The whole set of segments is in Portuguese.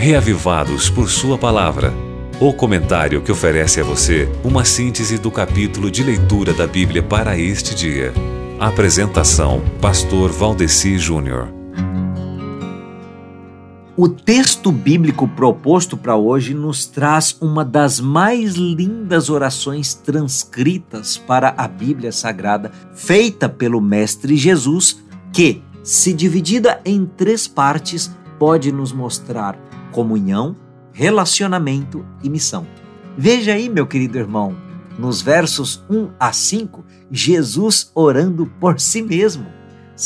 Reavivados por Sua Palavra. O comentário que oferece a você uma síntese do capítulo de leitura da Bíblia para este dia. Apresentação: Pastor Valdeci Júnior. O texto bíblico proposto para hoje nos traz uma das mais lindas orações transcritas para a Bíblia Sagrada, feita pelo Mestre Jesus, que, se dividida em 3 partes, pode nos mostrar comunhão, relacionamento e missão. Veja aí, meu querido irmão, nos versos 1 a 5, Jesus orando por si mesmo.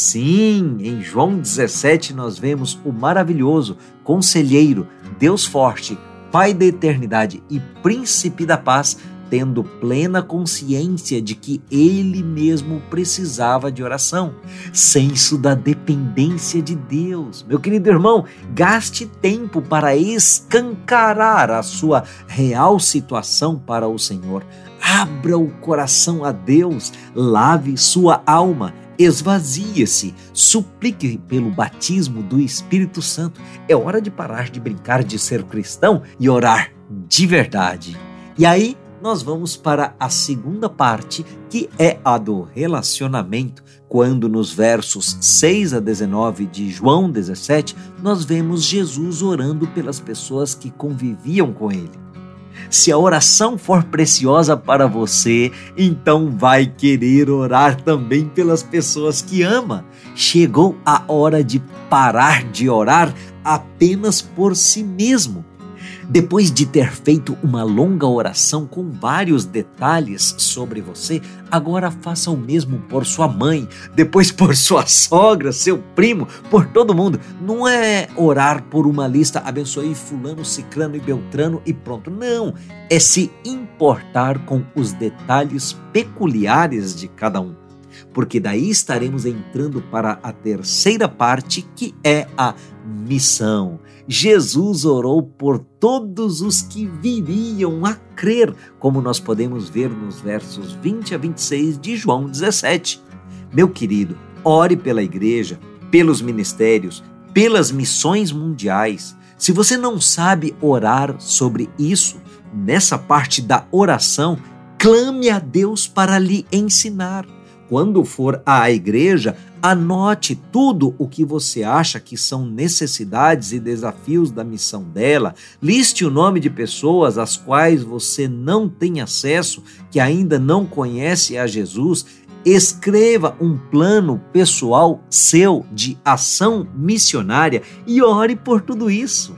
Sim, em João 17 nós vemos o maravilhoso Conselheiro, Deus forte, Pai da eternidade e Príncipe da paz, tendo plena consciência de que ele mesmo precisava de oração. Senso da dependência de Deus. Meu querido irmão, gaste tempo para escancarar a sua real situação para o Senhor. Abra o coração a Deus, lave sua alma, esvazie-se, suplique pelo batismo do Espírito Santo. É hora de parar de brincar de ser cristão e orar de verdade. E aí, nós vamos para a segunda parte, que é a do relacionamento, quando nos versos 6 a 19 de João 17, nós vemos Jesus orando pelas pessoas que conviviam com ele. Se a oração for preciosa para você, então vai querer orar também pelas pessoas que ama. Chegou a hora de parar de orar apenas por si mesmo. Depois de ter feito uma longa oração com vários detalhes sobre você, agora faça o mesmo por sua mãe, depois por sua sogra, seu primo, por todo mundo. Não é orar por uma lista, abençoei fulano, ciclano e beltrano e pronto. Não, é se importar com os detalhes peculiares de cada um. Porque daí estaremos entrando para a terceira parte, que é a missão. Jesus orou por todos os que viriam a crer, como nós podemos ver nos versos 20 a 26 de João 17. Meu querido, ore pela igreja, pelos ministérios, pelas missões mundiais. Se você não sabe orar sobre isso, nessa parte da oração, clame a Deus para lhe ensinar. Quando for à igreja, anote tudo o que você acha que são necessidades e desafios da missão dela. Liste o nome de pessoas às quais você não tem acesso, que ainda não conhece a Jesus. Escreva um plano pessoal seu de ação missionária e ore por tudo isso.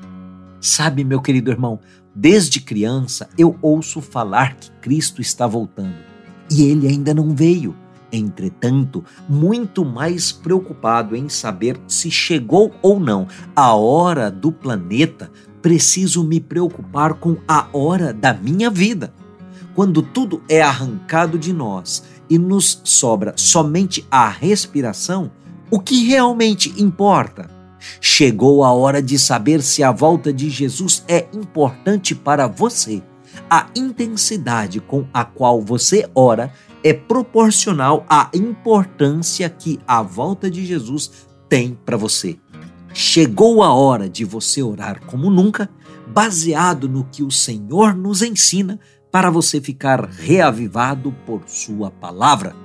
Sabe, meu querido irmão, desde criança eu ouço falar que Cristo está voltando e ele ainda não veio. Entretanto, muito mais preocupado em saber se chegou ou não a hora do planeta, preciso me preocupar com a hora da minha vida. Quando tudo é arrancado de nós e nos sobra somente a respiração, o que realmente importa? Chegou a hora de saber se a volta de Jesus é importante para você. A intensidade com a qual você ora é proporcional à importância que a volta de Jesus tem para você. Chegou a hora de você orar como nunca, baseado no que o Senhor nos ensina, para você ficar reavivado por sua palavra.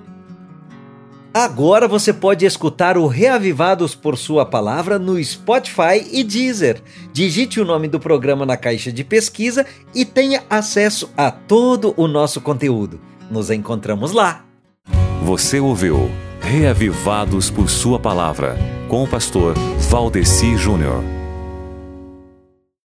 Agora você pode escutar o Reavivados por Sua Palavra no Spotify e Deezer. Digite o nome do programa na caixa de pesquisa e tenha acesso a todo o nosso conteúdo. Nos encontramos lá. Você ouviu Reavivados por Sua Palavra, com o pastor Valdeci Júnior.